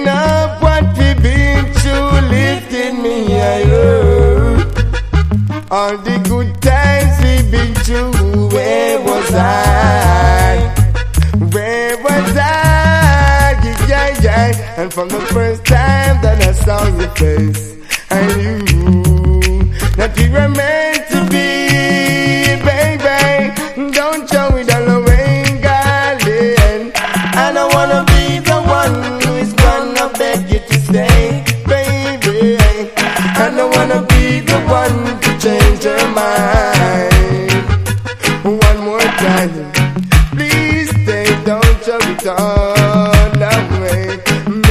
up what we've been through, lifting me higher. All the good times we've been through, where was I? Where was I? Yeah, yeah. And from the first time that I saw your face, I knew that we were meant to be, baby. Don't show it all away, darling. I don't wanna be the one who is gonna beg you to stay, baby. I don't wanna be the one to change your mind. One more time, please stay, don't show it all away.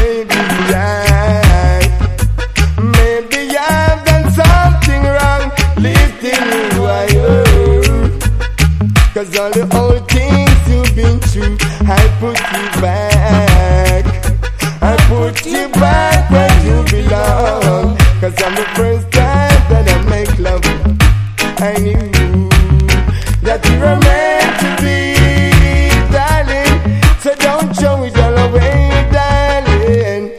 Maybe I've done something wrong, lifting you higher. 'Cause all the old things you've been through, I put you back. I put you back where you belong. 'Cause on the first time that I make love, I knew that you were meant